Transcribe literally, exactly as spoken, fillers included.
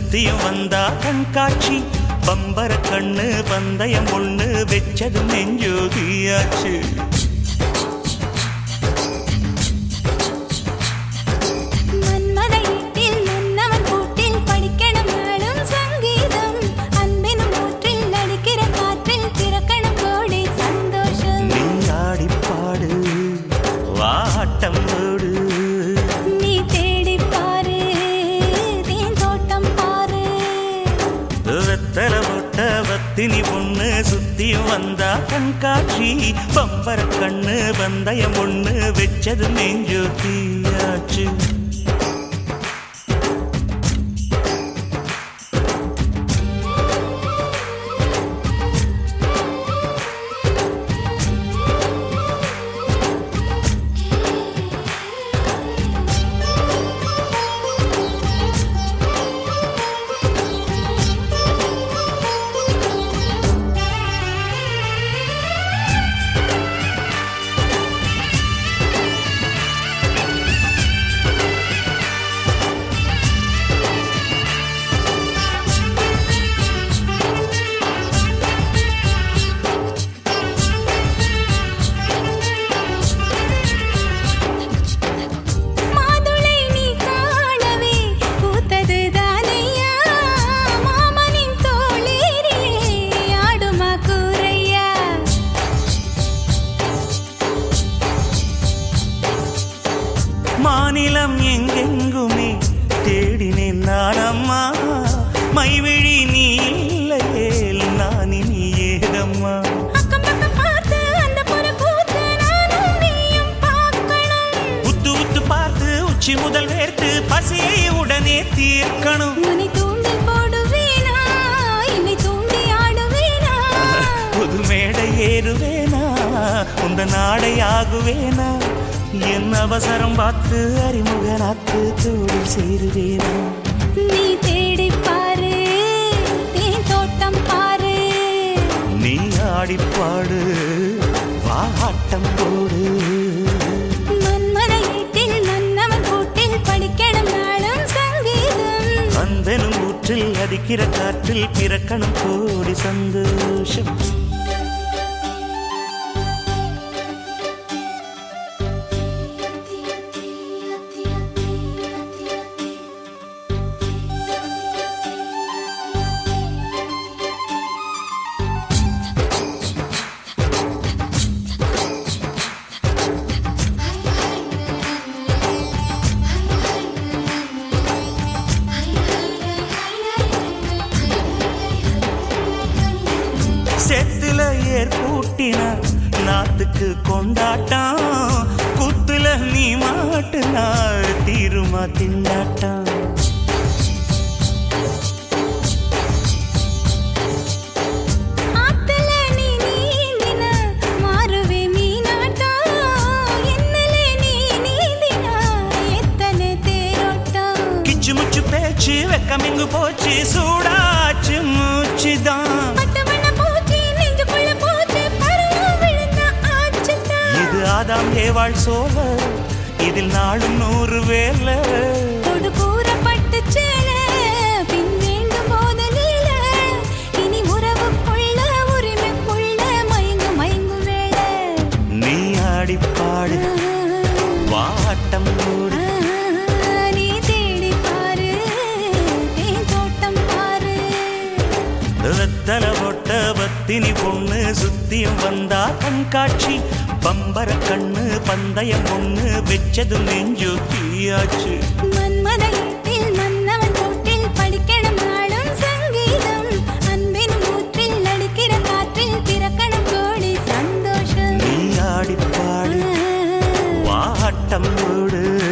சுத்தியும் வந்தா கண்காட்சி பம்பர கண்ணு பந்தயம் ஒண்ணு வெச்சது நெஞ்சோதியாச்சு. தினி பொண்ணு சுத்தியும் வந்தா கண்காட்சி பம்பர கண்ணு பந்தயம் ஒண்ணு வெச்சது நெஞ்சோதியாச்சு. மாநிலம் எங்கெங்குமே தேடினேன் நானம்மா மைவிழி நீ இல்லையே நான் இனி ஏதம்மா. உத்து உத்து பார்த்து உச்சி முதல் வேர்த்து பசியை உடனே தீர்க்கணும். புது மேடை ஏறுவேனா உந்த நாடை ஆகுவேனா என் அவசரம் பார்த்து அறிமுகனாத்து தோடு சேருவேனா. நீ தேடி பாரு தேன் தோட்டம் பாரு நீ ஆடிப்பாடு வாட்டம் போடு. மன்மத வீட்டில் மன்னவன் கூட்டில் படிக்கணும் நாளும் சங்கீதம் அந்தனும் ஊற்றில் அடிக்கிற காற்றில் பிறக்கணும் கோடி சந்தோஷம். சேத்துல ஏர் கூட்டினா நாத்துக்கு கொண்டாட்டம் குத்துல நீ மாட்டுனா தீருமா திண்டாட்டம். கிச்சு முச்சு பேச்சு வெக்கமிங்கு போச்சு சூடாச்சு மூச்சுதான். ஆதாம் ஏவாள் சோழ இதில் நாளும் நூறு வேலை கூறப்பட்டு சேல பின் வேண்டும் போது நீல இனி உறவு கொள்ள உரிமை கொள்ள மயங்கு மயங்கு வேலை. நீ ஆடிப்பாடு வாட்டம் போடு நீ தேடி பாரு தேன் தோட்டம் பாரு. வெத்தல பொட்ட பத்தினி பொண்ணு சுத்தியும் வந்தா கண்காட்சி பம்பர கண்ணு பந்தயம் ஒண்ணு வெச்சது நெஞ்சோதியாச்சு. மன்மத வீட்டில் மன்னவன் கூட்டில் படிக்கணும் நாளும் சங்கீதம் அன்பின் ஊற்றில் அடிக்கிற காற்றில் பிறக்கணும் கோடி சந்தோஷம். நீ ஆடிப்பாடு வாட்டம் போடு.